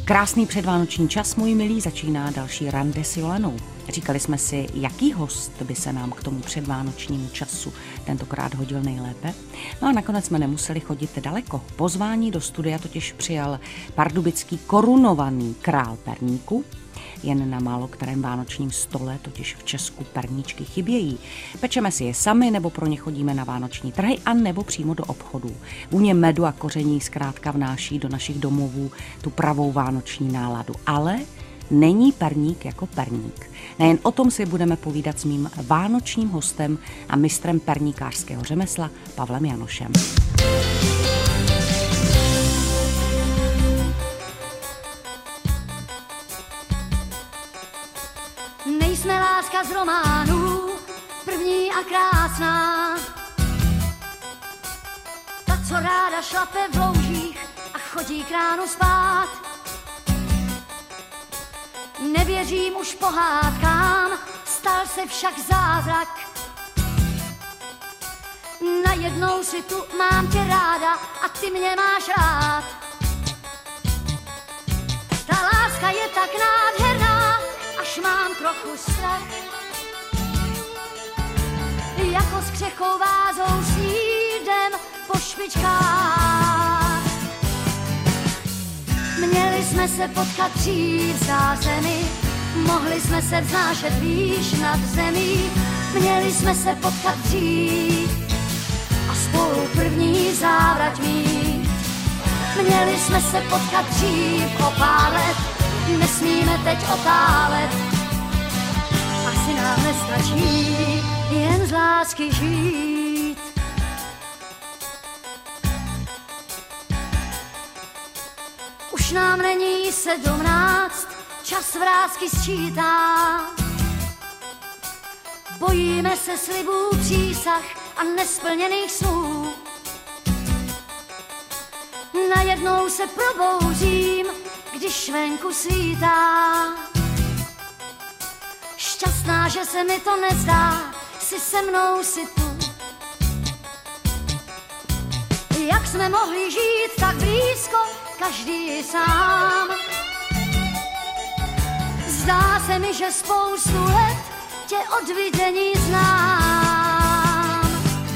Krásný předvánoční čas, můj milí, začíná další rande s Jolanou. Říkali jsme si, jaký host by se nám k tomu předvánočnímu času tentokrát hodil nejlépe. No a nakonec jsme nemuseli chodit daleko. Pozvání do studia totiž přijal pardubický korunovaný král perníku. Jen na málo kterém vánočním stole totiž v Česku perníčky chybějí. Pečeme si je sami, nebo pro ně chodíme na vánoční trhy, a nebo přímo do obchodů. Vůně medu a koření zkrátka vnáší do našich domovů tu pravou vánoční náladu. Ale není perník jako perník. Nejen o tom si budeme povídat s mým vánočním hostem a mistrem perníkářského řemesla Pavlem Janošem. Nejsme láska z románů, první a krásná. Ta, co ráda šlape v loužích a chodí k ránu spát. Nevěřím už pohádkám, stal se však zázrak. Najednou si tu mám tě ráda a ty mě máš rád. Ta láska je tak nádherná, až mám trochu strach. Jako s křehkou vázou s jídem po špičkách. Měli jsme se potkat dřív za zemi, mohli jsme se vznášet výš nad zemí. Měli jsme se potkat dřív a spolu první závrať mít. Měli jsme se potkat dřív o pár let, nesmíme teď otálet. Asi nám nestačí jen z lásky žít. Už nám není 17, čas vrásky sčítá. Bojíme se slibů, přísah a nesplněných snů. Najednou se probouzím, když venku svítá. Šťastná, že se mi to nezdá, si se mnou, si tu. Jak jsme mohli žít tak blízko, každý sám. Zdá se mi, že spoustu let tě od vidění znám.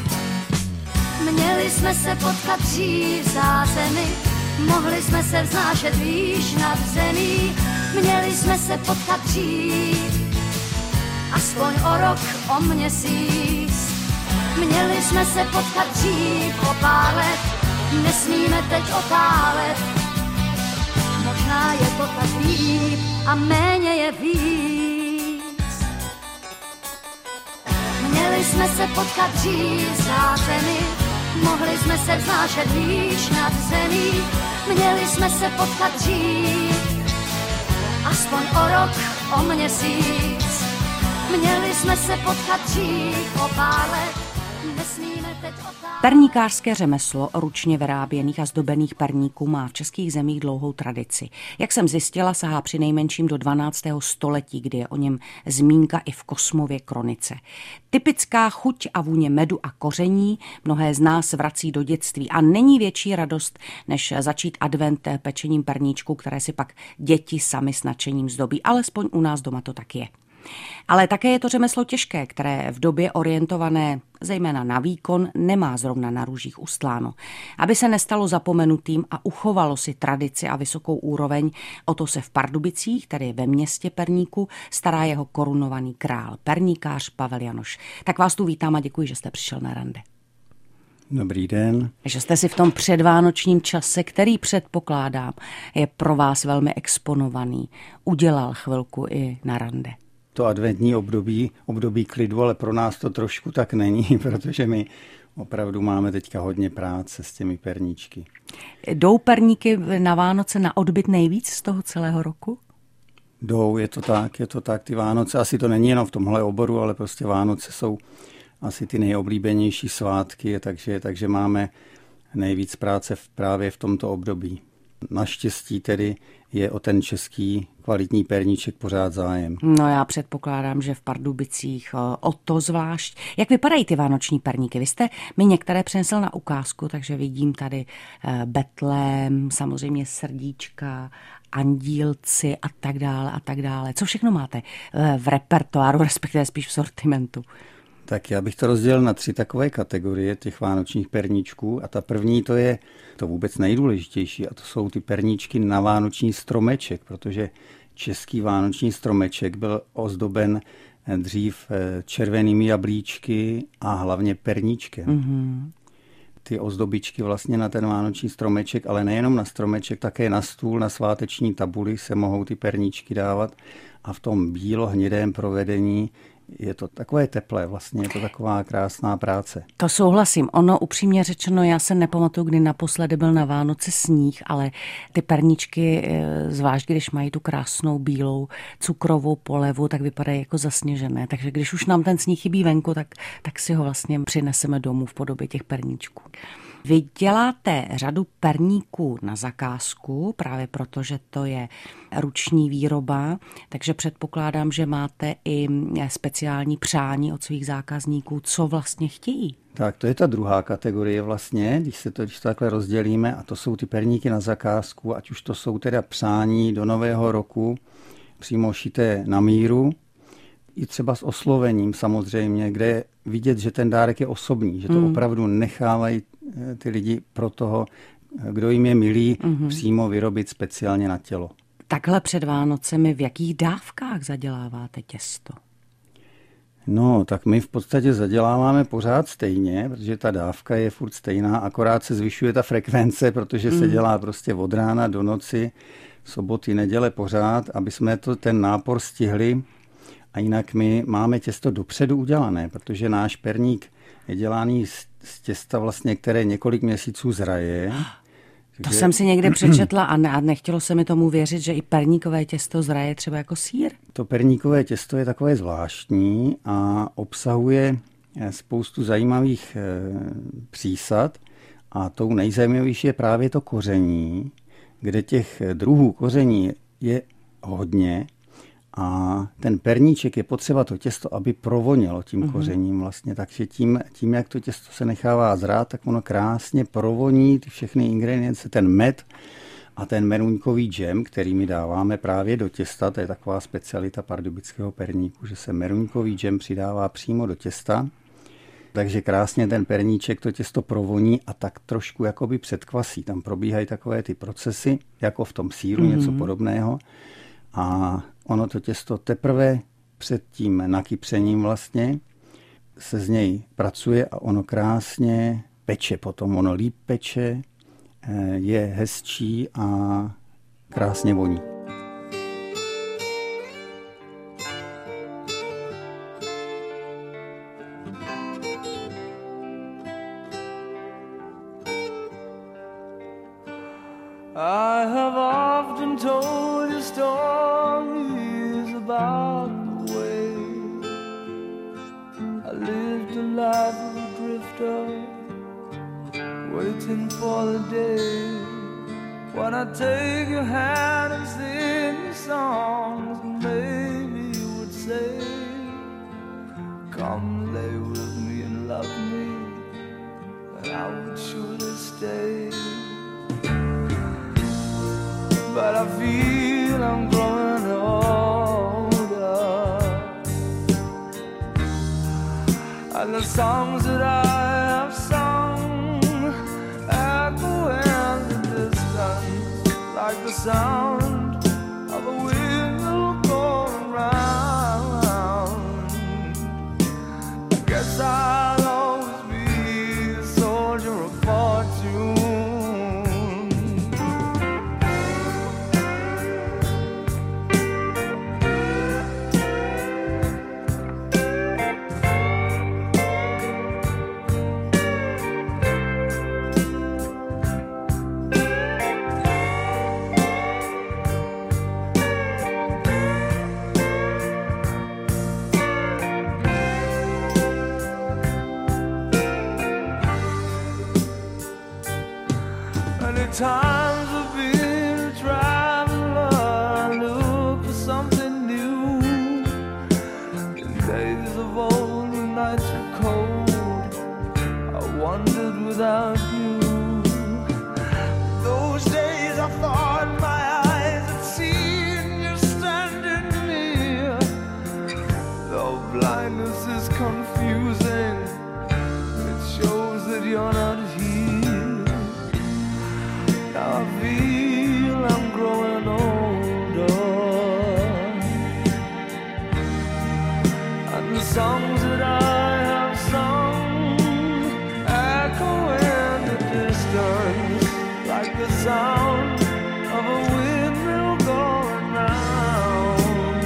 Měli jsme se potkat dřív za zemi, mohli jsme se vznášet výš nad zemí. Měli jsme se potkat dřív, aspoň o rok, o měsíc. Měli jsme se potkat dřív o pár let, nesmíme teď otálet. Možná je to tak líp a méně je víc. Měli jsme se potkat dřív za zemi, mohli jsme se vznášet výš nad zemí. Měli jsme se potkat dřív, aspoň o rok, o měsíc. Měli jsme se potkat dřív o pár let, nesmíme teď otálet. Perníkářské řemeslo ručně vyráběných a zdobených perníků má v českých zemích dlouhou tradici. Jak jsem zjistila, sahá přinejmenším do 12. století, kdy je o něm zmínka i v Kosmově kronice. Typická chuť a vůně medu a koření mnohé z nás vrací do dětství a není větší radost, než začít advent pečením perníčku, které si pak děti sami s nadšením zdobí. Alespoň u nás doma to tak je. Ale také je to řemeslo těžké, které v době orientované zejména na výkon nemá zrovna na růžích ustláno. Aby se nestalo zapomenutým a uchovalo si tradici a vysokou úroveň, o to se v Pardubicích, tedy ve městě perníku, stará jeho korunovaný král, perníkář Pavel Janoš. Tak vás tu vítám a děkuji, že jste přišel na rande. Dobrý den. Že jste si v tom předvánočním čase, který předpokládám, je pro vás velmi exponovaný, udělal chvilku i na rande. To adventní období klidu, ale pro nás to trošku tak není, protože my opravdu máme teďka hodně práce s těmi perníčky. Jdou perníky na Vánoce na odbyt nejvíc z toho celého roku? Jdou, je to tak. Ty Vánoce, asi to není jenom v tomhle oboru, ale prostě Vánoce jsou asi ty nejoblíbenější svátky, takže máme nejvíc práce právě v tomto období. Naštěstí tedy je o ten český kvalitní perníček pořád zájem. No já předpokládám, že v Pardubicích o to zvlášť. Jak vypadají ty vánoční perníky? Vy jste mi některé přinesl na ukázku, takže vidím tady betlém, samozřejmě srdíčka, andílci a tak dále a tak dále. Co všechno máte v repertoáru, respektive spíš v sortimentu? Tak já bych to rozdělil na 3 takové kategorie těch vánočních perníčků a ta první to je to vůbec nejdůležitější a to jsou ty perníčky na vánoční stromeček, protože český vánoční stromeček byl ozdoben dřív červenými jablíčky a hlavně perníčkem. Mm-hmm. Ty ozdobičky vlastně na ten vánoční stromeček, ale nejenom na stromeček, také na stůl, na sváteční tabuli se mohou ty perníčky dávat a v tom bílo-hnědém provedení je to takové teplé, vlastně je to taková krásná práce. To souhlasím. Ono upřímně řečeno, já se nepamatuju, kdy naposledy byl na Vánoce sníh, ale ty perníčky, zvlášť když mají tu krásnou bílou cukrovou polevu, tak vypadají jako zasněžené. Takže když už nám ten sníh chybí venku, tak si ho vlastně přineseme domů v podobě těch perníčků. Vy děláte řadu perníků na zakázku, právě proto, že to je ruční výroba, takže předpokládám, že máte i speciální přání od svých zákazníků, co vlastně chtějí. Tak to je ta druhá kategorie vlastně, když to takhle rozdělíme, a to jsou ty perníky na zakázku, ať už to jsou teda přání do nového roku, přímo šité na míru, i třeba s oslovením samozřejmě, kde je vidět, že ten dárek je osobní, že to opravdu nechávají ty lidi pro toho, kdo jim je milý, přímo vyrobit speciálně na tělo. Takhle před Vánocemi v jakých dávkách zaděláváte těsto? No, tak my v podstatě zaděláváme pořád stejně, protože ta dávka je furt stejná, akorát se zvyšuje ta frekvence, protože se dělá prostě od rána do noci, soboty, neděle pořád, aby jsme ten nápor stihli. A jinak my máme těsto dopředu udělané, protože náš perník je dělaný z těsta vlastně, které několik měsíců zraje. To jsem si někde přečetla a nechtělo se mi tomu věřit, že i perníkové těsto zraje třeba jako sýr. To perníkové těsto je takové zvláštní a obsahuje spoustu zajímavých přísad a tou nejzajímavější je právě to koření, kde těch druhů koření je hodně. A ten perníček je potřeba to těsto, aby provonilo tím kořením vlastně. Takže tím, jak to těsto se nechává zrát, tak ono krásně provoní ty všechny ingredience, ten med a ten meruňkový džem, který my dáváme právě do těsta. To je taková specialita pardubického perníku, že se meruňkový džem přidává přímo do těsta. Takže krásně ten perníček to těsto provoní a tak trošku jakoby předkvasí. Tam probíhají takové ty procesy, jako v tom sýru, něco podobného. A ono to těsto teprve před tím nakypřením vlastně se z něj pracuje a ono krásně peče potom. Ono líp peče, je hezčí a krásně voní. I have often told you stories about the way I lived a life of a drifter, waiting for the day when I take your hand and sing you songs, and maybe you would say, come lay with me and love me, and I would surely stay. But I feel I'm growing older, and the songs that I have sung echo in the distance like the sound of a wheel going round. I guess I'll always be a soldier of fortune. Times have been silence, like the sound of a windmill going round.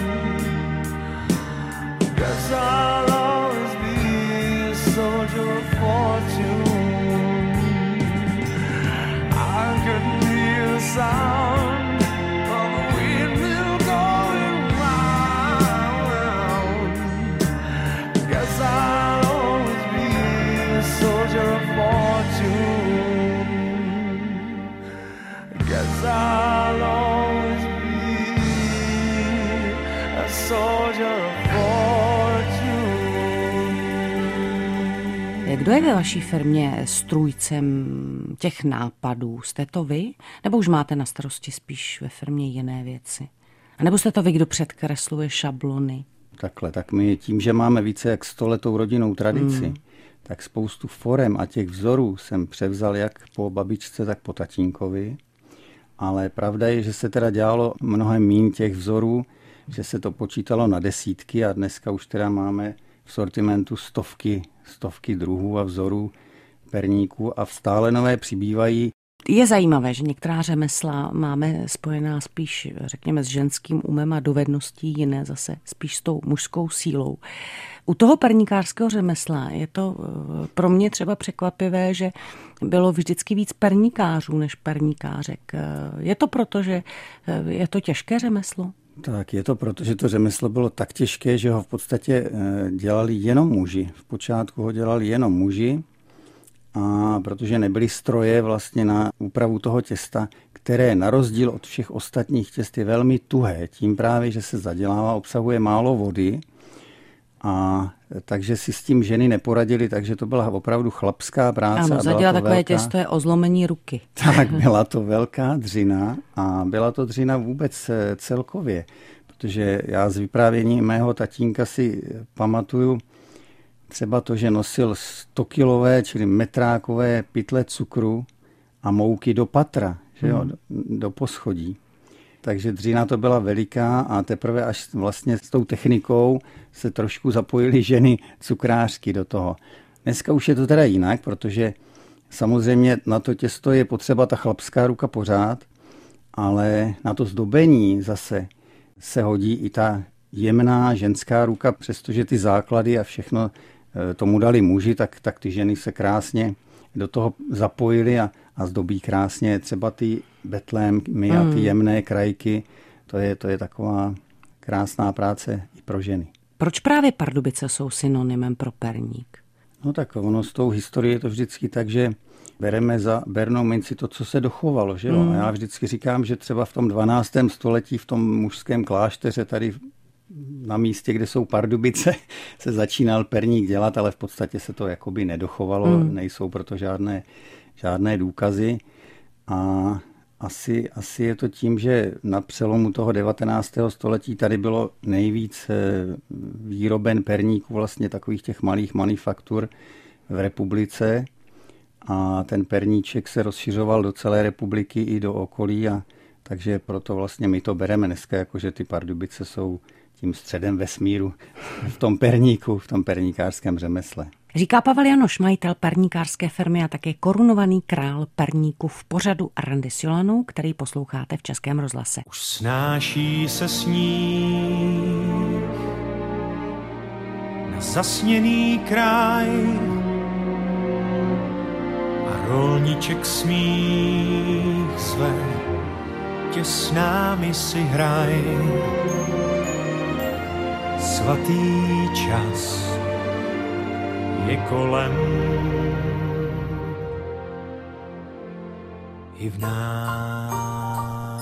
Guess I'll always be a soldier of fortune. I can hear the sound of a windmill going round. Guess I'll always be a soldier of fortune. Guess I'll always be a soldier of fortune. Kdo je ve vaší firmě strůjcem těch nápadů? Jste to vy? Nebo už máte na starosti spíš ve firmě jiné věci? A nebo jste to vy, kdo předkresluje šablony? Takhle, tak my tím, že máme více jak 100letou rodinnou tradici, tak spoustu forem a těch vzorů jsem převzal jak po babičce, tak po tatínkovi. Ale pravda je, že se teda dělalo mnohem míň těch vzorů, že se to počítalo na desítky a dneska už teda máme v sortimentu stovky druhů a vzorů perníků a stále nové přibývají. Je zajímavé, že některá řemesla máme spojená spíš, řekněme, s ženským umem a dovedností, jiné zase spíš s tou mužskou sílou. U toho perníkářského řemesla je to pro mě třeba překvapivé, že bylo vždycky víc perníkářů než perníkářek. Je to proto, že je to těžké řemeslo? Tak je to proto, že to řemeslo bylo tak těžké, že ho v podstatě dělali jenom muži. V počátku ho dělali jenom muži, a protože nebyly stroje vlastně na úpravu toho těsta, které na rozdíl od všech ostatních těst je velmi tuhé. Tím právě, že se zadělává, obsahuje málo vody, a takže si s tím ženy neporadily, takže to byla opravdu chlapská práce. Ano, zadělat takové těsto je o zlomení ruky. Tak, byla to velká dřina a byla to dřina vůbec celkově, protože já z vyprávění mého tatínka si pamatuju třeba to, že nosil 100kilové, čili metrákové pytle cukru a mouky do patra, že jo, do poschodí. Takže dřina to byla veliká a teprve až vlastně s tou technikou se trošku zapojily ženy cukrářky do toho. Dneska už je to teda jinak, protože samozřejmě na to těsto je potřeba ta chlapská ruka pořád, ale na to zdobení zase se hodí i ta jemná ženská ruka, přestože ty základy a všechno tomu dali muži, tak ty ženy se krásně do toho zapojily a zdobí krásně třeba ty betlémy a ty jemné krajky. To je taková krásná práce i pro ženy. Proč právě Pardubice jsou synonymem pro perník? No tak ono s tou historií je to vždycky tak, že bereme za bernou minci to, co se dochovalo. Že jo? A já vždycky říkám, že třeba v tom 12. století v tom mužském klášteře tady na místě, kde jsou Pardubice, se začínal perník dělat, ale v podstatě se to jakoby nedochovalo, nejsou proto žádné důkazy. A asi je to tím, že na přelomu toho 19. století tady bylo nejvíc výroben perníků, vlastně takových těch malých manufaktur v republice. A ten perníček se rozšiřoval do celé republiky i do okolí, a takže proto vlastně my to bereme dneska, jakože ty Pardubice jsou tím středem vesmíru v tom perníku, v tom perníkářském řemesle. Říká Pavel Janoš, majitel perníkářské firmy a také korunovaný král perníku v pořadu Randy s Jolanou, který posloucháte v Českém rozhlase. Už snáší se sníh na zasněný kraj a rolníček smích zve, tě s námi si hraj. Svatý čas je kolem i v nás.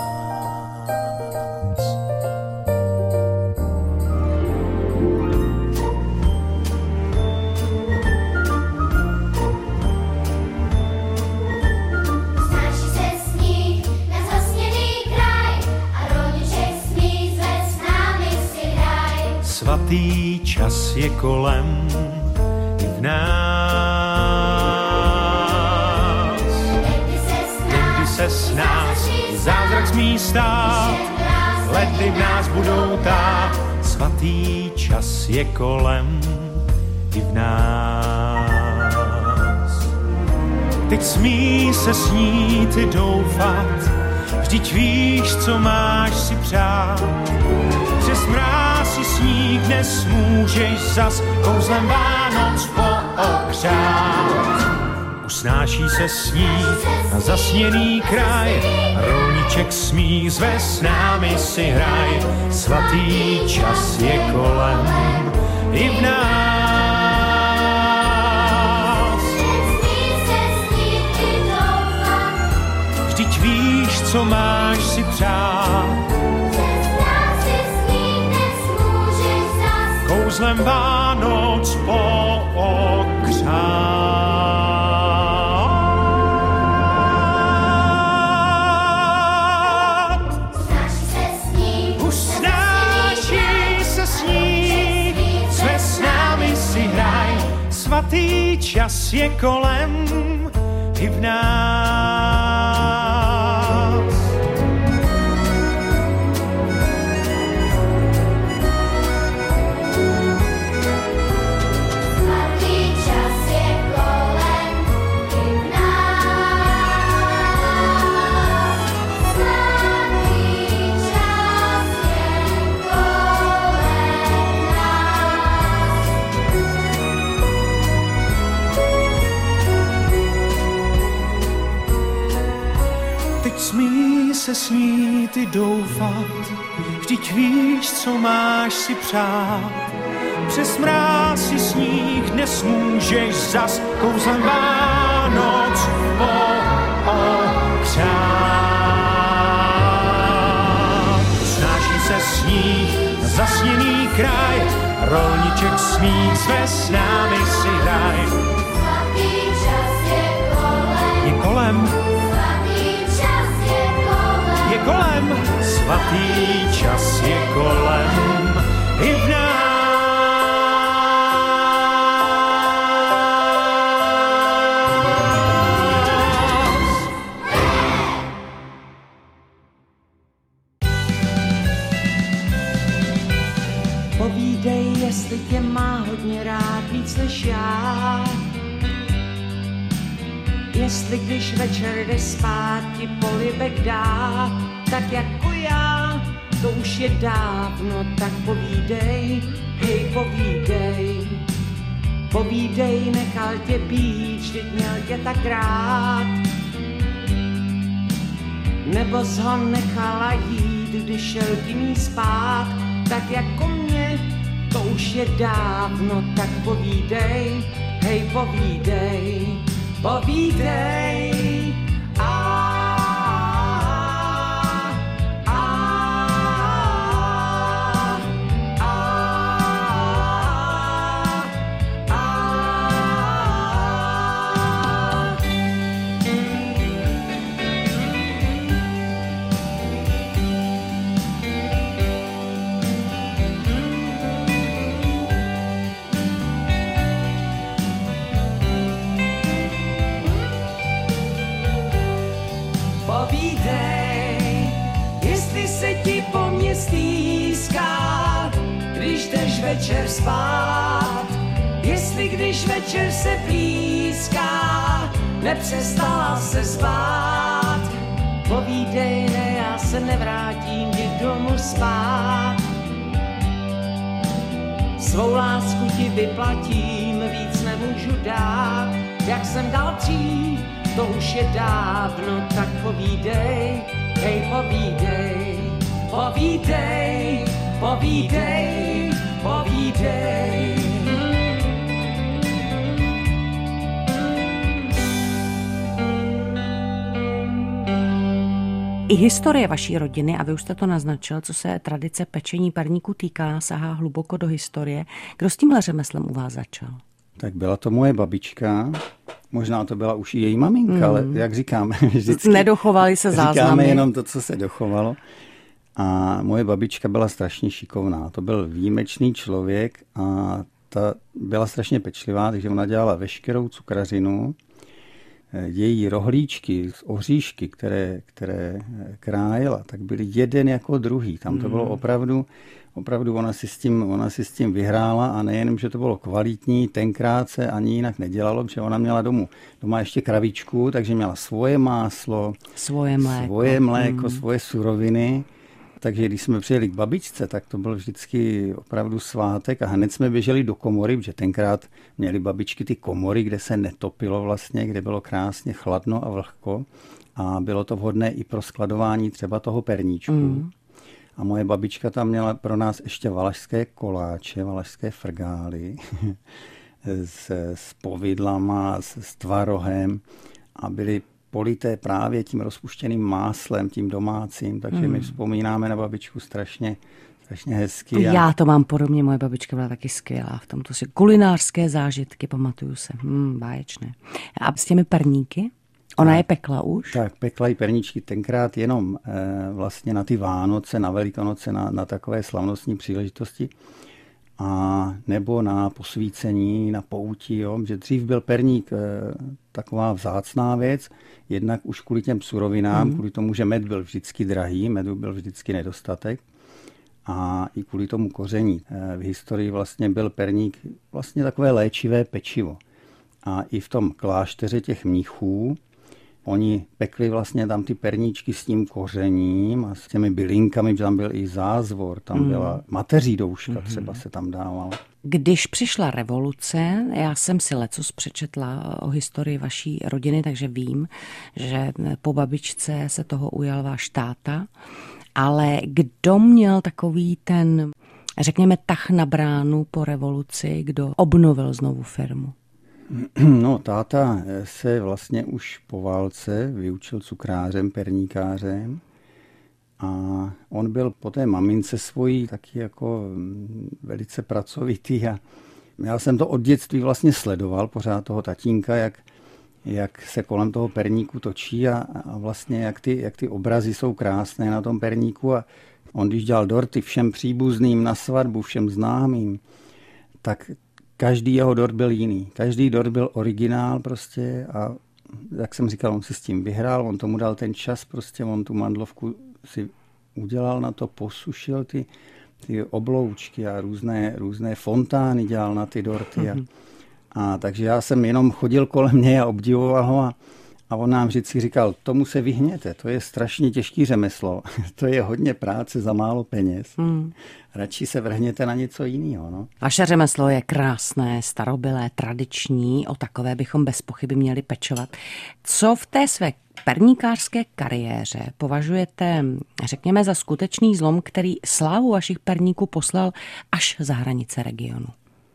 Snáší se sníh na zasněný kraj a rolníček smích zve, s námi si hraj. Svatý čas je kolem i v nás. Tehdy se s nás zázrak smí stát, ledy v nás budou tát. Svatý čas je kolem i v nás. Teď smí se snít i doufat, vždyť víš, co máš si přát. Přes mráz i sníh dnes můžeš zas kouzlem Vánoc pookřát. Usnáší se sníh na zasněný kraj, rolníček smích zve, s námi si hraj. Svatý čas je kolem i v nás. Vždyť víš, co máš si přát. Kouzlem Vánoc pookřát. Svatý čas je kolem i v nás. Svatý čas je kolem i v nás. Svatý čas je kolem nás. Teď smí se snít i doufat, vždyť víš, co máš si přát. Přes mráz i sníh dnes můžeš zas kouzlem Vánoc pookřát. Snáší se sníh na zasněný kraj, rolníček smích zve, s námi si hraj. Svatý čas je kolem. Je kolem. Je kolem, svatý čas je kolem i v nás. Povídej, jestli tě má hodně rád víc než já. Jestli když večer jde spát, ti polibek dá, tak jako já, to už je dávno, tak povídej, hej povídej. Povídej, nechal tě být, vždyť měl tě tak rád. Nebo jsi ho nechala jít, když šel k ní spát, tak jako mě, to už je dávno, tak povídej, hej povídej. Povídej, povídej, jestli se ti po mně stýská, když jdeš večer spát. Jestli když večer se blízká, nepřestala se spát. Povídej, ne, já se nevrátím ti domů spát. Svou lásku ti vyplatím, víc nemůžu dát, jak jsem dal dřív. To už je dávno, tak povídej, hej povídej, povídej, povídej, povídej. I historie vaší rodiny, a vy už jste to naznačil, co se tradice pečení perníku týká, sahá hluboko do historie. Kdo s tímhle řemeslem u vás začal? Tak byla to moje babička, možná to byla už i její maminka, ale jak říkáme, vždycky nedochovaly se záznamy. Říkáme jenom to, co se dochovalo. A moje babička byla strašně šikovná. To byl výjimečný člověk a ta byla strašně pečlivá, takže ona dělala veškerou cukrařinu. její rohlíčky z oříšky, které krájela, tak byly jeden jako druhý. Tam to bylo opravdu ona si s tím vyhrála a nejenom, že to bylo kvalitní, tenkrát se ani jinak nedělalo, protože ona měla doma ještě kravičku, takže měla svoje máslo, svoje mléko, svoje suroviny. Takže když jsme přijeli k babičce, tak to byl vždycky opravdu svátek a hned jsme běželi do komory, protože tenkrát měli babičky ty komory, kde se netopilo vlastně, kde bylo krásně chladno a vlhko a bylo to vhodné i pro skladování třeba toho perníčku. A moje babička tam měla pro nás ještě valašské koláče, valašské frgály s povidlama, s tvarohem a byly polité právě tím rozpuštěným máslem, tím domácím, takže my vzpomínáme na babičku strašně hezky. Já to mám podobně, moje babička byla taky skvělá v tomto si kulinářské zážitky, pamatuju se, báječné. A s těmi perníky? Ona je pekla už? Tak, pekla i perníčky tenkrát jenom vlastně na ty Vánoce, na Velikonoce, na takové slavnostní příležitosti a nebo na posvícení, na pouti, jo? Že dřív byl perník taková vzácná věc, jednak už kvůli těm surovinám, kvůli tomu, že med byl vždycky drahý, medu byl vždycky nedostatek a i kvůli tomu koření. V historii vlastně byl perník vlastně takové léčivé pečivo. A i v tom klášteře těch mnichů oni pekli vlastně tam ty perníčky s tím kořením a s těmi bylinkami, tam byl i zázvor, tam byla mateří douška třeba se tam dávala. Když přišla revoluce, já jsem si lecos přečetla o historii vaší rodiny, takže vím, že po babičce se toho ujal váš táta, ale kdo měl takový ten, řekněme, tah na bránu po revoluci, kdo obnovil znovu firmu? No, táta se vlastně už po válce vyučil cukrářem, perníkářem a on byl po té mamince svojí taky jako velice pracovitý a já jsem to od dětství vlastně sledoval pořád toho tatínka, jak se kolem toho perníku točí a vlastně jak ty obrazy jsou krásné na tom perníku a on když dělal dorty všem příbuzným na svatbu, všem známým, tak každý jeho dort byl jiný. Každý dort byl originál prostě a jak jsem říkal, on si s tím vyhrál, on tomu dal ten čas prostě, on tu mandlovku si udělal na to, posušil ty obloučky a různé fontány dělal na ty dorty a takže já jsem jenom chodil kolem něj a obdivoval ho a on nám vždycky říkal, tomu se vyhněte, to je strašně těžký řemeslo, to je hodně práce za málo peněz. Radši se vrhněte na něco jiného. No. Vaše řemeslo je krásné, starobylé, tradiční, o takové bychom bez pochyby měli pečovat. Co v té své perníkářské kariéře považujete, řekněme, za skutečný zlom, který slávu vašich perníků poslal až za hranice regionu?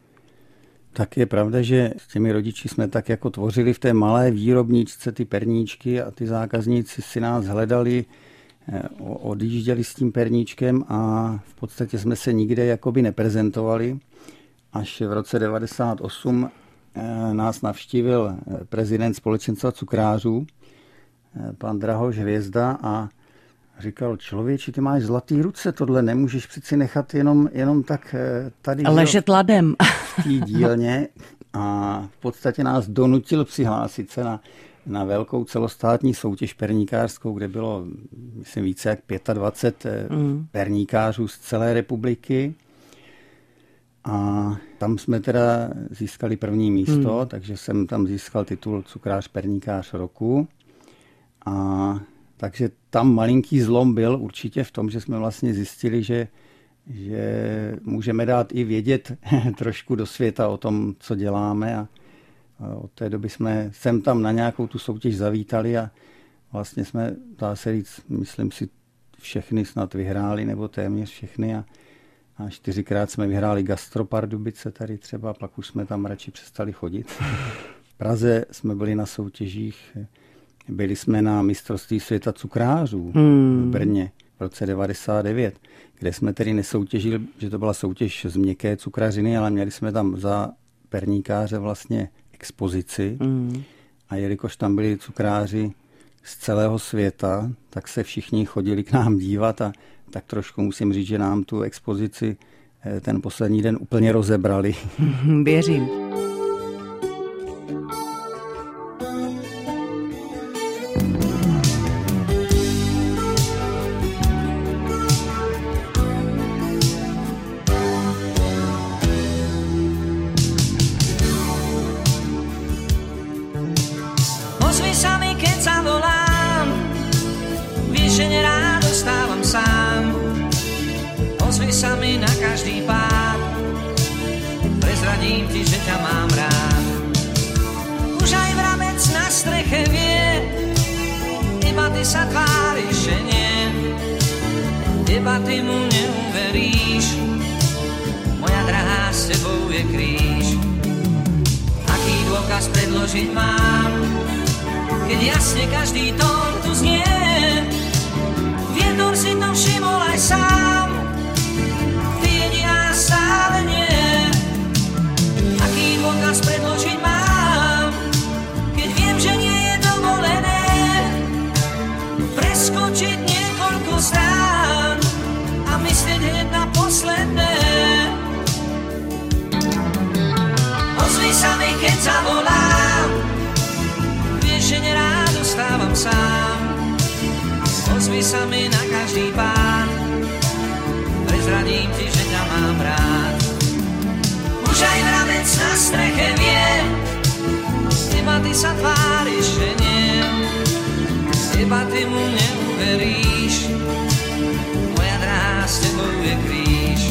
Tak je pravda, že s těmi rodiči jsme tak jako tvořili v té malé výrobničce ty perníčky a ty zákazníci si nás hledali, odjížděli s tím perníčkem a v podstatě jsme se nikde jakoby neprezentovali. Až v roce 1998 nás navštívil prezident společenstva cukrářů, pan Drahoš Hvězda a říkal, člověči, ty máš zlatý ruce, tohle nemůžeš přeci nechat jenom tak tady ležet ladem v té dílně a v podstatě nás donutil přihlásit se na velkou celostátní soutěž perníkářskou, kde bylo, myslím, více jak 25 perníkářů z celé republiky a tam jsme teda získali první místo, takže jsem tam získal titul cukrář perníkář roku a takže tam malinký zlom byl určitě v tom, že jsme vlastně zjistili, že můžeme dát i vědět trošku do světa o tom, co děláme a od té doby jsme sem tam na nějakou tu soutěž zavítali a vlastně jsme, dá se říct, myslím si, všechny snad vyhráli, nebo téměř všechny a 4krát jsme vyhráli Gastro Pardubice tady třeba, pak už jsme tam radši přestali chodit. V Praze jsme byli na soutěžích, byli jsme na mistrovství světa cukrářů v Brně v roce 1999, kde jsme tedy nesoutěžili, že to byla soutěž z měkké cukrařiny, ale měli jsme tam za perníkáře vlastně expozici a jelikož tam byli cukráři z celého světa, tak se všichni chodili k nám dívat a tak trošku musím říct, že nám tu expozici ten poslední den úplně rozebrali. Věřím. ty sa tváriš, že nie, iba ty mu neuveríš. Moja drahá, s tebou je kríž. Aký dôkaz predložiť mám, keď jasne každý tón tu znie? Vietor si to všimol aj sám, ty jediná stále nie. Aký dôkaz predložiť mám, keď viem, že nie je dovolené preskočiť niekoľko strán a myslieť hneď na posledné. Ozvi sa mi, keď zavolám, vieš, že nerád ostávam sám. Ozvi sa mi na každý pád, prezradím ti, že ťa mám rád. Už aj mravec na streche vie, iba ty sa tváriš, že nie, iba ty mu neuveríš. Moja drahá, s tebou je kríž.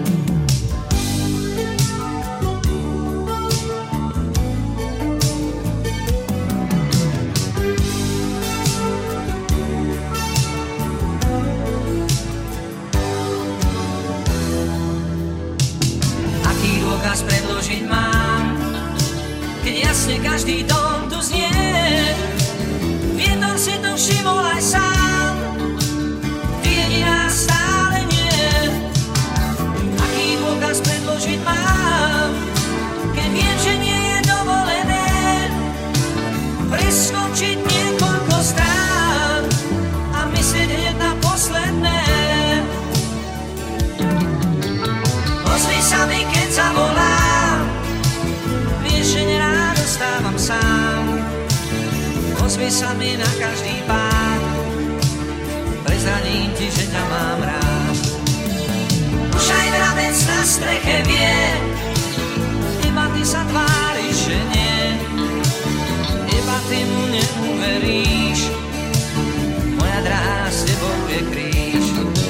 Predložiť mám, keď jasne každý tón tu znie. Vietor si to všimol aj sám, ty jediná stále nie. Aký dôkaz predložiť mám, keď viem, že nie je dovolené preskočiť niekoľko strán a myslieť hneď na posledné. Ozvi sa mi, keď zavolám, vieš, že nerád ostávam sám. Ozvi sa mi na každý pád, prezradím ti, že ťa mám rád. Už aj mravec na streche vie, iba ty sa tváriš, že nie, iba ty mu neuveríš. Moja drahá, s tebou je kríž.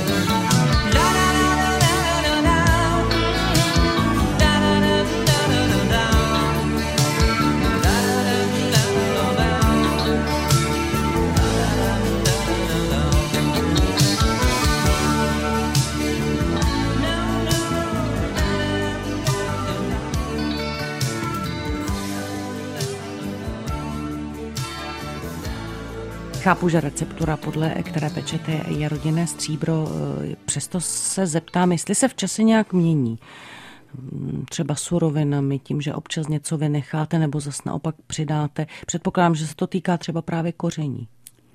Chápu, že receptura, podle které pečete, je rodinné stříbro. Přesto se zeptám, jestli se v čase nějak mění. Třeba surovinami, tím, že občas něco vynecháte nebo zase naopak přidáte. Předpokládám, že se to týká třeba právě koření.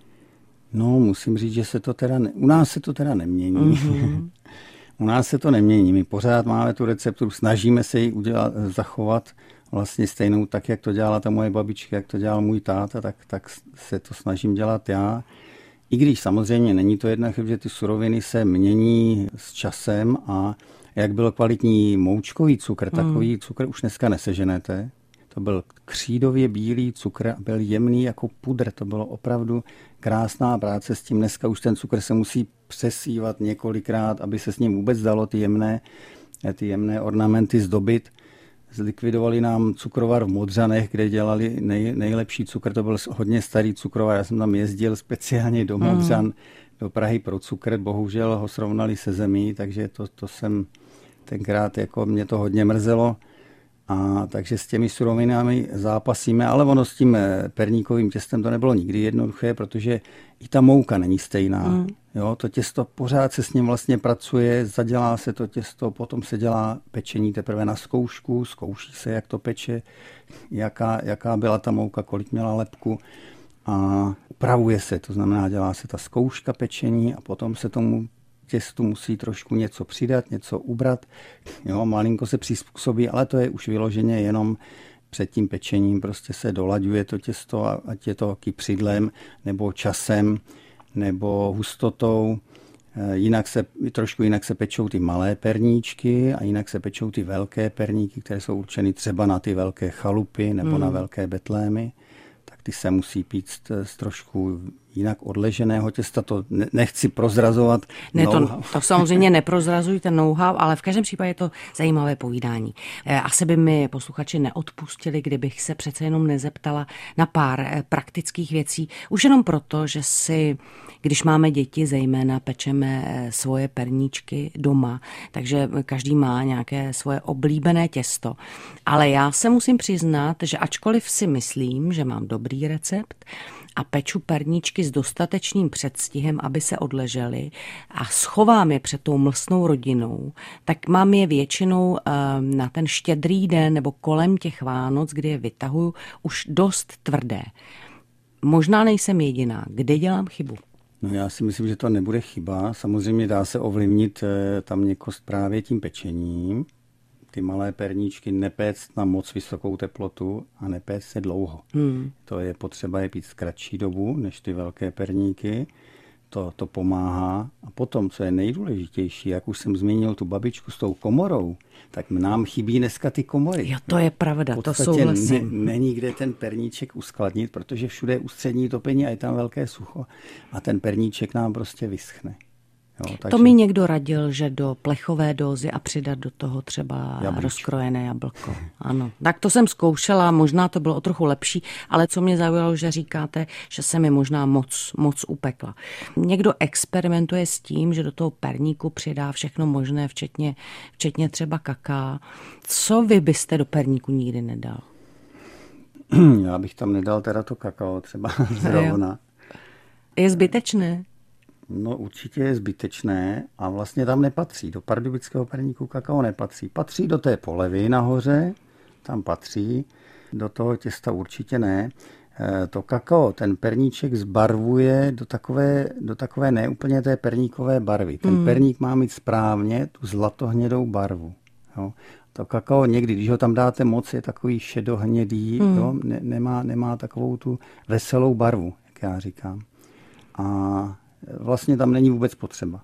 No, musím říct, že se to teda u nás se to teda nemění. Mm-hmm. U nás se to nemění. My pořád máme tu recepturu, snažíme se ji zachovat vlastně stejnou, tak jak to dělala ta moje babička, jak to dělal můj táta, tak se to snažím dělat já. I když samozřejmě není to jedna chyba, že ty suroviny se mění s časem a jak byl kvalitní moučkový cukr, takový cukr už dneska neseženete. To byl křídově bílý cukr, byl jemný jako pudr, to bylo opravdu krásná práce s tím. Dneska už ten cukr se musí přesívat několikrát, aby se s ním vůbec dalo ty jemné ornamenty zdobit. Zlikvidovali nám cukrovar v Modřanech, kde dělali nejlepší cukr, to byl hodně starý cukrovar, já jsem tam jezdil speciálně do Modřan, do Prahy pro cukr, bohužel ho srovnali se zemí, takže to jsem tenkrát, jako mě to hodně mrzelo. A takže s těmi surovinami zápasíme, ale ono s tím perníkovým těstem to nebylo nikdy jednoduché, protože i ta mouka není stejná. Jo, to těsto pořád se s ním vlastně pracuje, zadělá se to těsto, potom se dělá pečení teprve na zkoušku, zkouší se, jak to peče, jaká byla ta mouka, kolik měla lepku a upravuje se, to znamená, dělá se ta zkouška pečení a potom se tomu těstu musí trošku něco přidat, něco ubrat, jo, malinko se přizpůsobí, ale to je už vyloženě jenom před tím pečením, prostě se dolaďuje to těsto, ať je to kypřidlem, nebo časem, nebo hustotou. Trošku jinak se pečou ty malé perníčky a jinak se pečou ty velké perníky, které jsou určeny třeba na ty velké chalupy nebo na velké betlémy. Tak ty se musí pít z trošku jinak odleženého těsta, to nechci prozrazovat. Ne, to samozřejmě neprozrazuj ten know-how, ale v každém případě je to zajímavé povídání. Asi by mi posluchači neodpustili, kdybych se přece jenom nezeptala na pár praktických věcí. Už jenom proto, že si, když máme děti, zejména pečeme svoje perníčky doma, takže každý má nějaké svoje oblíbené těsto. Ale já se musím přiznat, že ačkoliv si myslím, že mám dobrý recept, a peču perníčky s dostatečným předstihem, aby se odležely a schovám je před tou mlsnou rodinou, tak mám je většinou na ten Štědrý den nebo kolem těch Vánoc, kdy je vytahuju, už dost tvrdé. Možná nejsem jediná. Kde dělám chybu? No já si myslím, že to nebude chyba. Samozřejmě dá se ovlivnit ta měkkost právě tím pečením. Ty malé perníčky nepéct na moc vysokou teplotu a nepéct se dlouho. To je potřeba je pít kratší dobu než ty velké perníky. To pomáhá. A potom, co je nejdůležitější, jak už jsem zmínil tu babičku s tou komorou, tak nám chybí dneska ty komory. Jo, to je pravda, to souhlasím. Není kde ten perníček uskladnit, protože všude je ústřední topení a je tam velké sucho. A ten perníček nám prostě vyschne. Jo, takže... To mi někdo radil, že do plechové dózy a přidat do toho třeba rozkrojené jablko. Ano, tak to jsem zkoušela, možná to bylo o trochu lepší, ale co mě zaujalo, že říkáte, že se mi možná moc upekla. Někdo experimentuje s tím, že do toho perníku přidá všechno možné, včetně třeba kaká. Co vy byste do perníku nikdy nedal? Já bych tam nedal teda to kakao třeba zrovna. Je zbytečné? No určitě je zbytečné a vlastně tam nepatří. Do pardubického perníku kakao nepatří. Patří do té polevy nahoře, tam patří, do toho těsta určitě ne. To kakao, ten perníček zbarvuje do takové neúplně té perníkové barvy. Ten perník má mít správně tu zlatohnědou barvu. Jo. To kakao někdy, když ho tam dáte moc, je takový šedohnědý, jo, nemá takovou tu veselou barvu, jak já říkám. A vlastně tam není vůbec potřeba.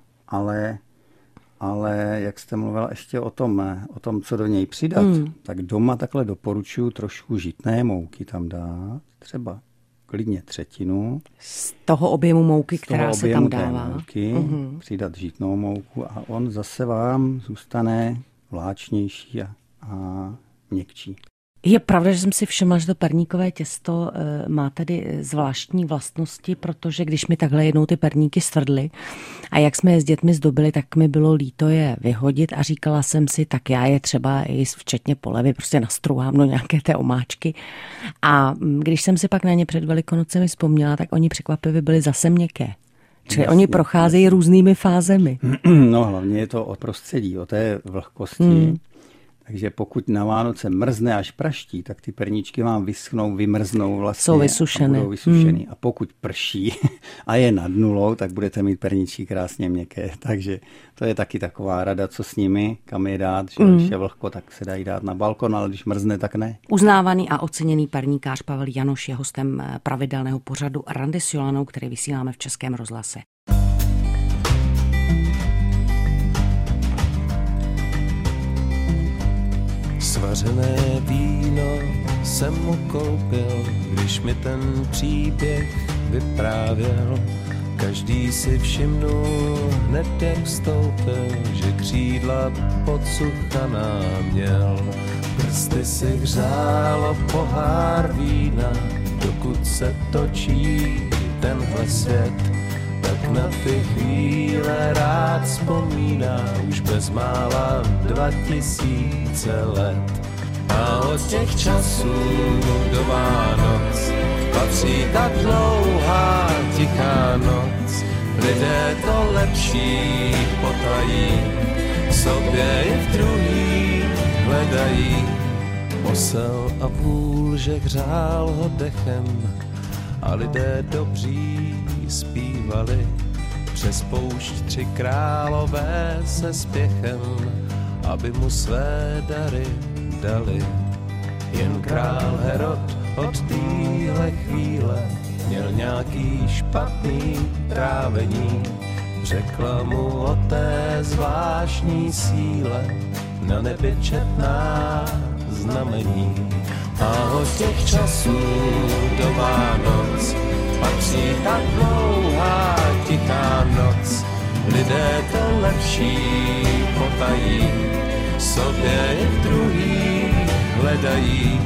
Ale jak jste mluvila ještě o tom, co do něj přidat, tak doma takhle doporučuji trošku žitné mouky tam dát, třeba klidně 1/3. Z toho objemu mouky, která se tam dává. Mouky, přidat žitnou mouku a on zase vám zůstane vláčnější a měkčí. Je pravda, že jsem si všimla, že to perníkové těsto má tedy zvláštní vlastnosti, protože když mi takhle jednou ty perníky stvrdly a jak jsme je s dětmi zdobili, tak mi bylo líto je vyhodit a říkala jsem si, tak já je třeba i včetně polevy prostě nastruhám do nějaké té omáčky. A když jsem si pak na ně před Velikonocemi vzpomněla, tak oni překvapivě byli zase měkké. Čili oni procházejí různými fázemi. No hlavně je to o prostředí, o té vlhkosti. Takže pokud na Vánoce mrzne až praští, tak ty perníčky vám vyschnou, vymrznou vlastně. Jsou vysušené. A budou vysušený. A pokud prší a je nad nulou, tak budete mít perníčky krásně měkké. Takže to je taky taková rada, co s nimi, kam je dát. Že když je vlhko, tak se dají dát na balkon, ale když mrzne, tak ne. Uznávaný a oceněný perníkář Pavel Janoš je hostem pravidelného pořadu Randy s Jolanou, který vysíláme v Českém rozhlase. Svařené víno jsem mu koupil, když mi ten příběh vyprávěl. Každý si všimnul hned jak vstoupil, že křídla podsuchaná měl. Prsty si hřálo pohár vína, dokud se točí tenhle svět. Tak na ty chvíle rád vzpomíná, už bezmála 2000 let. A od těch časů do Vánoc patří tak dlouhá tichá noc. Lidé to lepší potají, sobě i v druhý hledají. Osel a vůl, že hřál ho dechem a lidé dobří zpívali. Přes poušť 3 králové se spěchem, aby mu své dary dali. Jen král Herod od téhle chvíle měl nějaký špatný trávení. Řekla mu o té zvláštní síle na nebi četná znamení. A od těch časů do Vánoc patří tak dlouhá tichá noc. Lidé to lepší potají, sobě i v druhých hledají.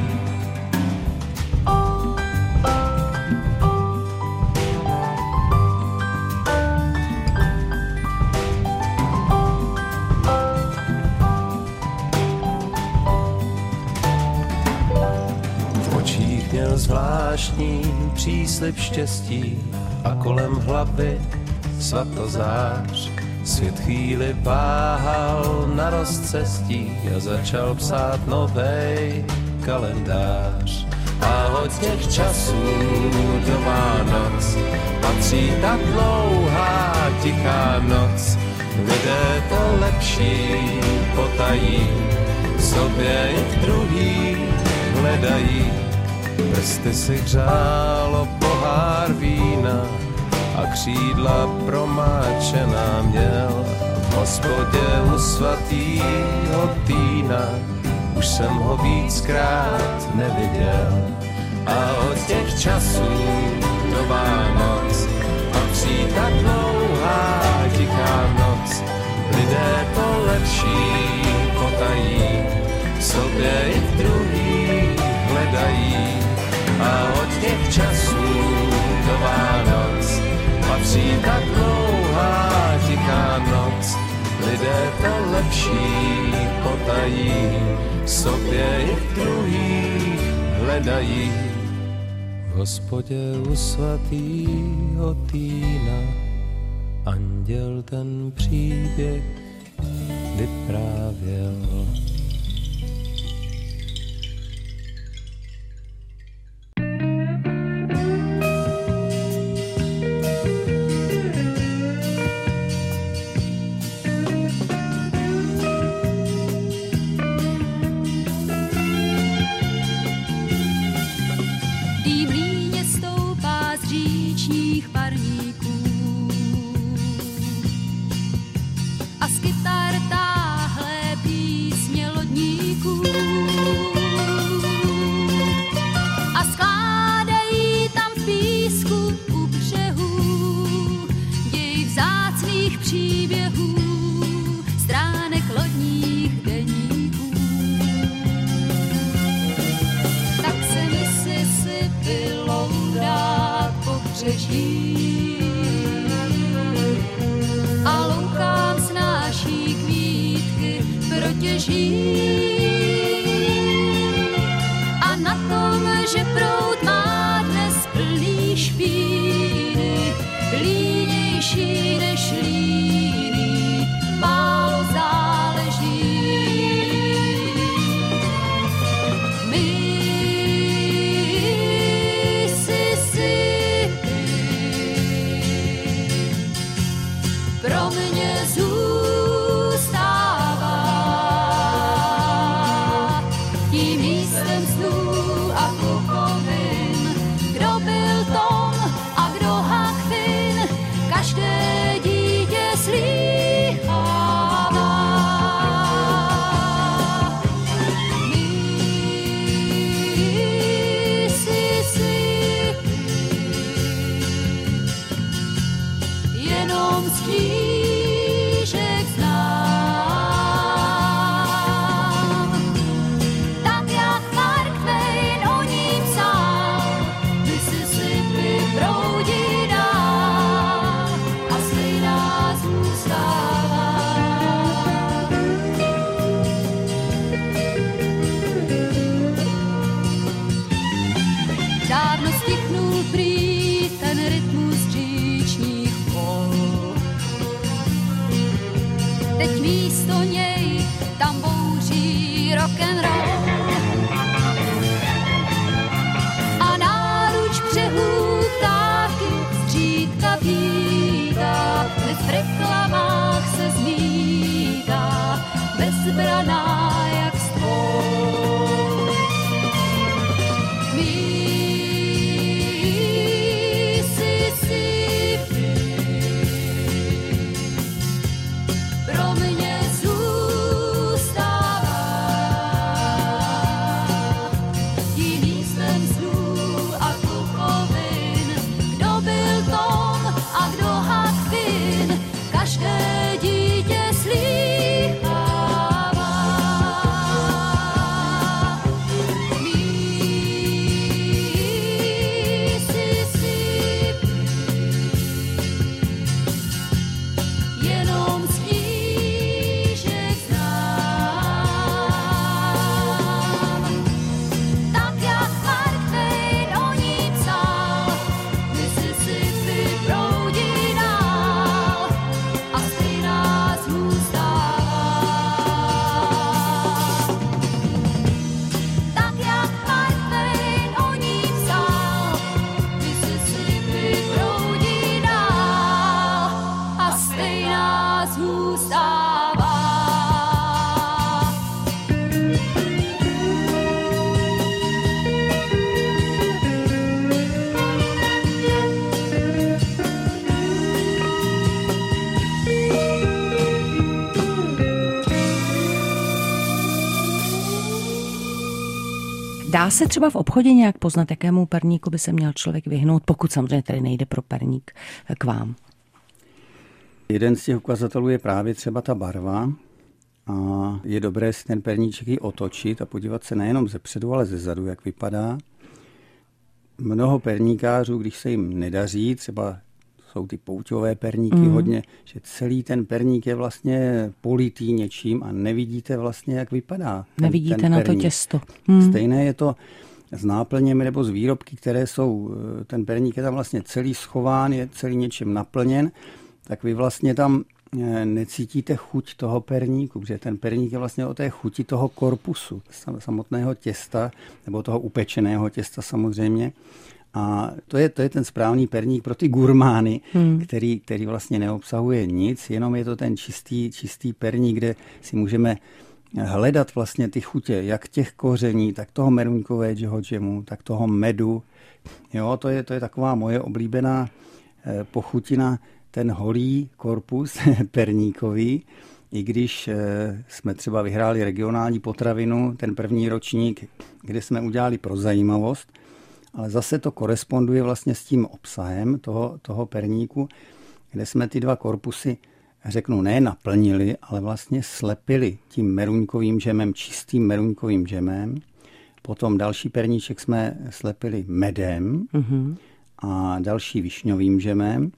Měl zvláštní příslib štěstí a kolem hlavy svatozář. Svět chvíli váhal na rozcestí a začal psát novej kalendář. A od těch časů do Vánoc patří tak dlouhá tichá noc. Lidé to lepší potají, sobě i v druhý hledají. Prsty si hřálo pohár vína a křídla promáčená měl. V hospodě u svatýho Týna už jsem ho víckrát neviděl. A od těch časů do Vánoc patří tak dlouhá tichá noc. Lidé to lepší potají, sobě i v druhý hledají. A od těch časů do Vánoc patří tak dlouhá tichá noc. Lidé to lepší potají, sobě i v druhých hledají. V hospodě u svatýho Týna anděl ten příběh vyprávěl. A loukám snáší kvítky protěží. A na tom, že proud má dnes plný špíny, línější než líný, málo záleží. Pro mě zůstává tím místem snů a kukovin. Kdo byl Tom a kdo Hakvin, každé dítě slýchává. Jenom stížek znám, tak jak Mark Twain o ní psal, Mississippi proudí dál a stejná zůstává. Dávno stichnul prý ten rytmus říčních vod. Teď místo něj tam bouří rock'n'roll. A náruč břehů ptáky zřídka vítá, hned v reklamách se zmítá, bezbraná jak stvor. Mississippi pro mě zůstává Dá se třeba v obchodě nějak poznat, jakému perníku by se měl člověk vyhnout, pokud samozřejmě tady nejde pro perník k vám? Jeden z těch ukazatelů je právě třeba ta barva a je dobré si ten perníček i otočit a podívat se nejenom ze předu, ale ze zadu, jak vypadá. Mnoho perníkářů, když se jim nedaří, třeba jsou ty pouťové perníky hodně, že celý ten perník je vlastně politý něčím a nevidíte vlastně, jak vypadá. Nevidíte ten na perník. to těsto. Stejné je to s náplněmi nebo s výrobky, které jsou, ten perník je tam vlastně celý schován, je celý něčím naplněn, tak vy vlastně tam necítíte chuť toho perníku, protože ten perník je vlastně o té chuti toho korpusu, samotného těsta, nebo toho upečeného těsta samozřejmě. A to je ten správný perník pro ty gurmány, který vlastně neobsahuje nic, jenom je to ten čistý perník, kde si můžeme hledat vlastně ty chutě, jak těch koření, tak toho meruňkového džemu, tak toho medu. Jo, to je taková moje oblíbená pochutina, ten holý korpus perníkový, i když jsme třeba vyhráli regionální potravinu, ten první ročník, kde jsme udělali pro zajímavost, ale zase to koresponduje vlastně s tím obsahem toho perníku, kde jsme ty dva korpusy, řeknu, ne naplnili, ale vlastně slepili tím meruňkovým džemem, čistým meruňkovým džemem. Potom další perníček jsme slepili medem a další višňovým džemem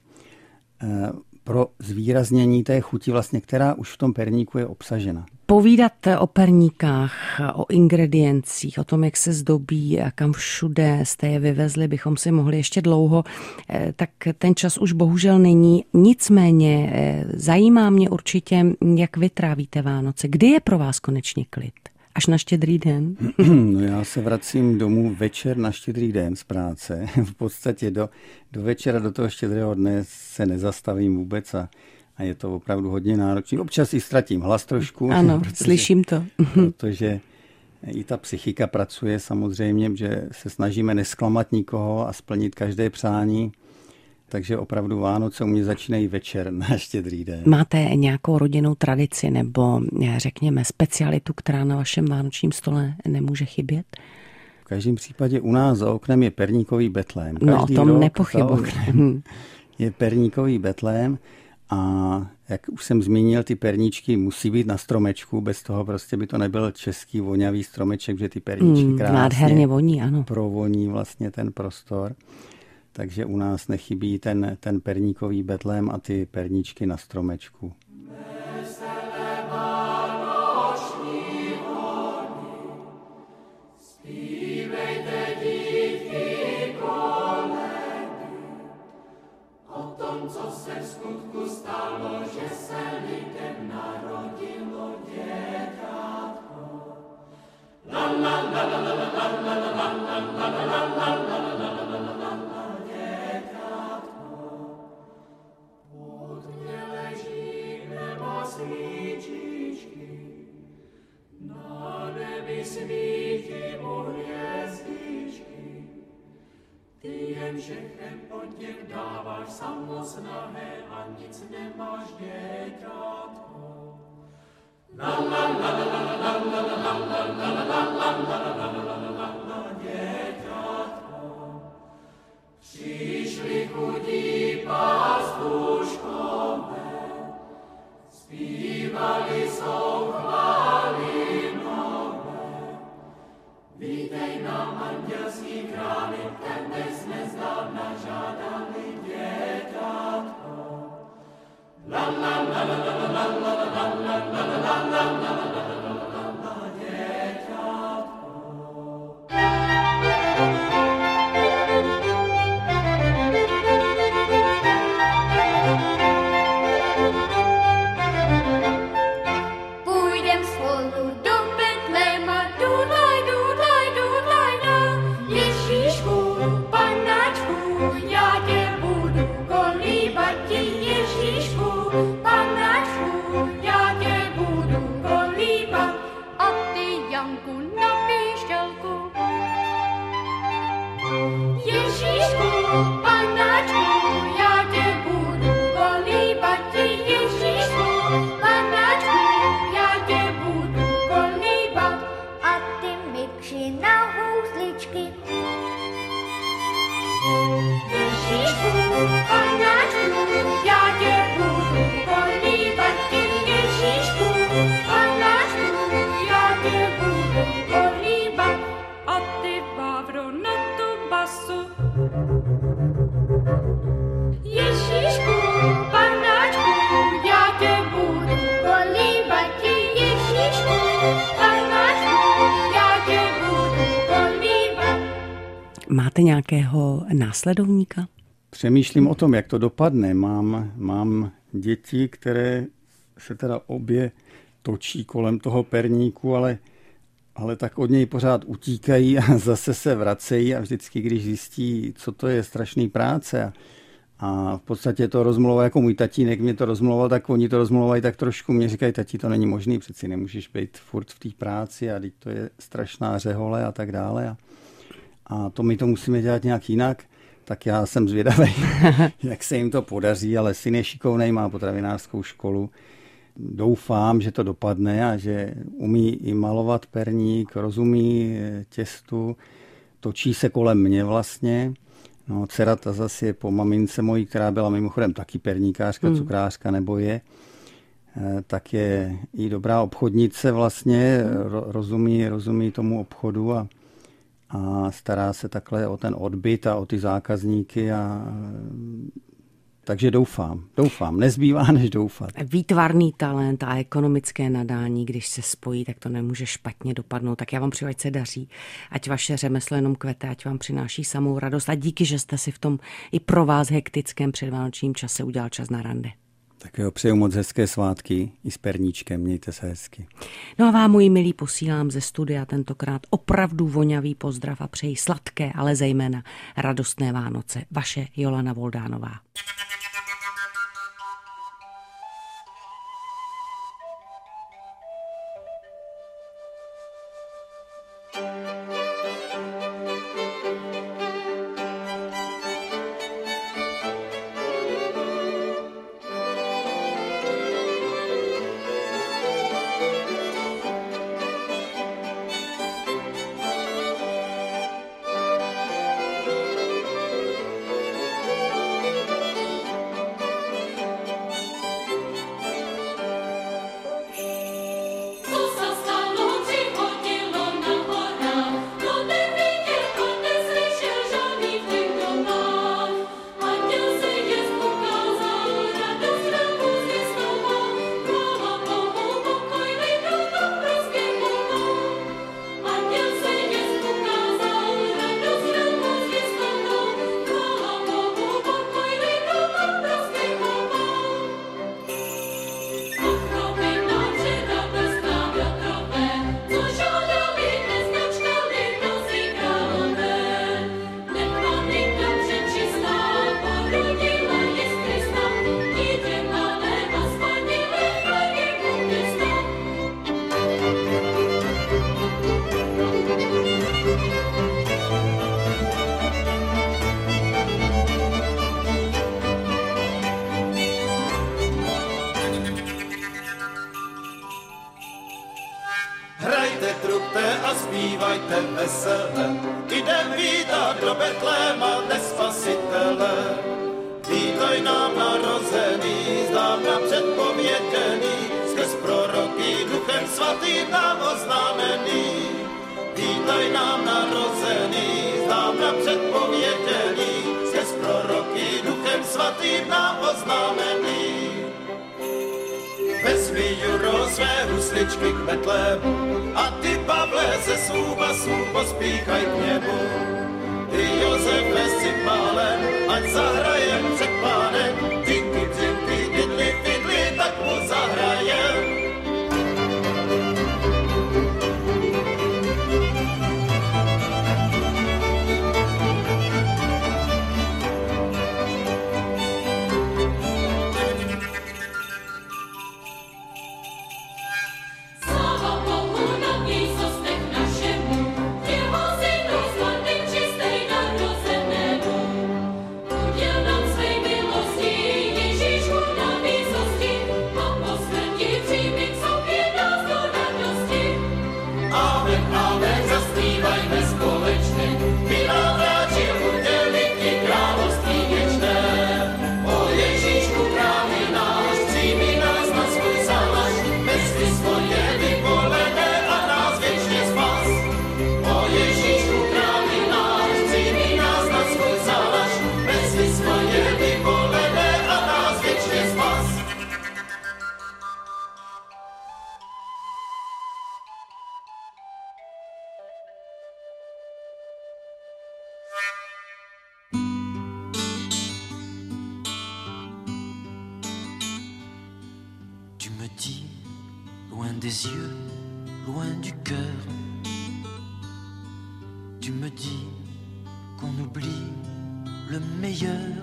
pro zvýraznění té chuti, vlastně, která už v tom perníku je obsažena. Povídat o perníkách, o ingrediencích, o tom, jak se zdobí a kam všude jste je vyvezli, bychom si mohli ještě dlouho, tak ten čas už bohužel není. Nicméně zajímá mě určitě, jak vy trávíte Vánoce. Kdy je pro vás konečně klid? Až na Štědrý den? No já se vracím domů večer na Štědrý den z práce. V podstatě do večera, do toho Štědrého dne se nezastavím vůbec a je to opravdu hodně náročné. Občas i ztratím hlas trošku. Ano, slyším to. Protože i ta psychika pracuje samozřejmě, že se snažíme nesklamat nikoho a splnit každé přání. Takže opravdu Vánoce u mě začínají večer na Štědrý den. Máte nějakou rodinnou tradici nebo řekněme specialitu, která na vašem vánočním stole nemůže chybět? V každém případě u nás za oknem je perníkový betlém. No o tom nepochybuji. Je perníkový betlém a jak už jsem zmínil, ty perníčky musí být na stromečku, bez toho prostě by to nebyl český voňavý stromeček, že ty perníčky krásně nádherně voní, ano. Provoní vlastně ten prostor. Takže u nás nechybí ten perníkový betlém a ty perníčky na stromečku. Všechen pod něm dáváš samosnahé a nic nemáš, děťátko. La la la la la la la la la la děťátko. Přišli chudí pastuškové, zpívali jsou chvály nové. Vítej nám, andělský králi, ten dnes nezdávna žádali děťátko. La la la la la la la la la la la la děťátko. Máte nějakého následovníka? Přemýšlím o tom, jak to dopadne. Mám děti, které se teda obě točí kolem toho perníku, ale tak od něj pořád utíkají a zase se vracejí a vždycky, když zjistí, co to je strašný práce a v podstatě to rozmlouval, jako můj tatínek mě to rozmlouval, tak oni to rozmlouvají tak trošku. Mě říkají, tati, to není možný, přeci nemůžeš být furt v té práci a teď to je strašná řehole a tak dále. A to my to musíme dělat nějak jinak. Tak já jsem zvědavý, jak se jim to podaří, ale syn je šikovnej, má potravinářskou školu. Doufám, že to dopadne a že umí i malovat perník, rozumí těstu, točí se kolem mě vlastně. No, dcera ta zase je po mamince mojí, která byla mimochodem taky perníkářka, cukrářka nebo je, tak je i dobrá obchodnice vlastně, rozumí tomu obchodu a stará se takhle o ten odbyt a o ty zákazníky takže doufám, nezbývá než doufat. Výtvarný talent a ekonomické nadání, když se spojí, tak to nemůže špatně dopadnout. Tak já vám přeju, ať se daří, ať vaše řemeslo jenom kvete, ať vám přináší samou radost a díky, že jste si v tom i pro vás hektickém předvánočním čase udělal čas na rande. Tak jo, přeju moc hezké svátky i s perníčkem, mějte se hezky. No a vám, moji milí, posílám ze studia tentokrát opravdu voňavý pozdrav a přeji sladké, ale zejména radostné Vánoce. Vaše Jolana Voldánová. zpívajte vesele, idem vítat do Betléma dnes spasitele. Vítaj nám narozený, zdávna předpověděný, skrz proroky Duchem Svatým nám oznámený. Vítaj nám narozený, zdávna předpověděný, skrz proroky Duchem Svatým nám oznámený. Vezmi, Juro, své husličky k Betlému a ty, Pavle, ze svůj basů pospíchaj k němu. Ty, Josefe, s cymbálem, ať zahrajem před pánem, džinky, břinky, didly, fidly, tak mu zahrajem. Uděl nám své milosti, petit, loin des yeux, loin du cœur. Tu me dis qu'on oublie le meilleur.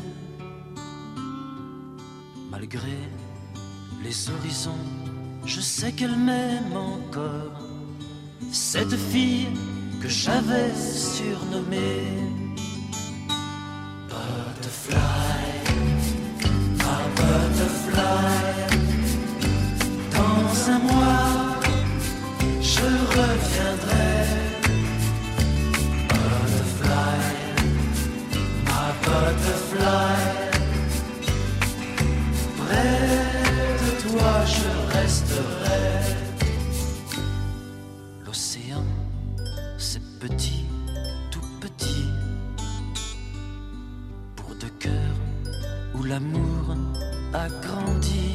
Malgré les horizons, je sais qu'elle m'aime encore. Cette fille que j'avais surnommée Butterfly, ma butterfly. Dans un mois, je reviendrai. Butterfly, ma butterfly. Près de toi, je resterai. L'océan, c'est petit, tout petit, pour deux cœurs où l'amour a grandi.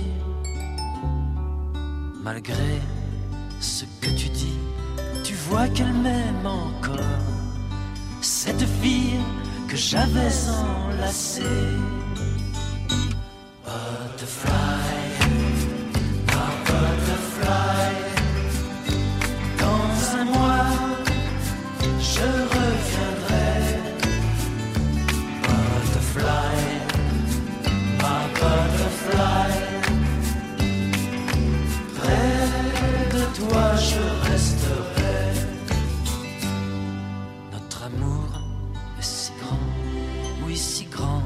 Malgré ce que tu dis, tu vois qu'elle m'aime encore. Cette fille que j'avais enlacée. Butterfly, ma butterfly. Dans un mois, je reviendrai. Butterfly, ma butterfly. Près de toi, je resterai. Notre amour est si grand, oui si grand,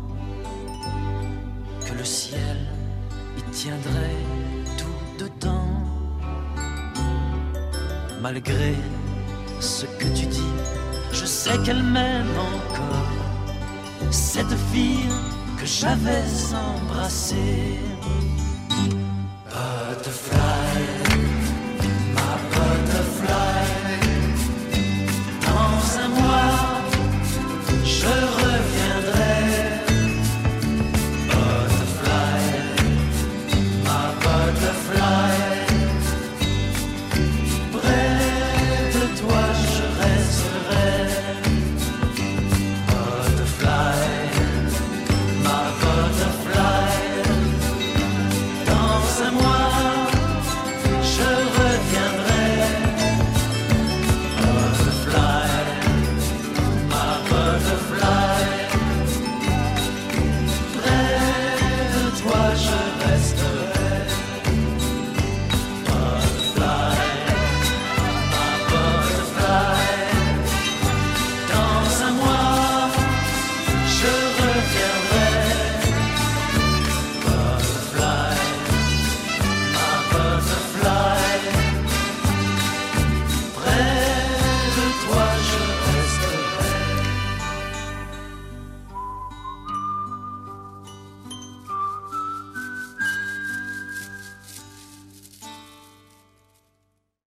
que le ciel y tiendrait tout dedans. Malgré ce que tu dis, je sais qu'elle m'aime encore. Cette fille que j'avais embrassée. Butterfly, ma butterfly. Dans un mois, je reviendrai. Butterfly, ma butterfly. Près de toi, je resterai. Butterfly, ma butterfly. Dans un mois,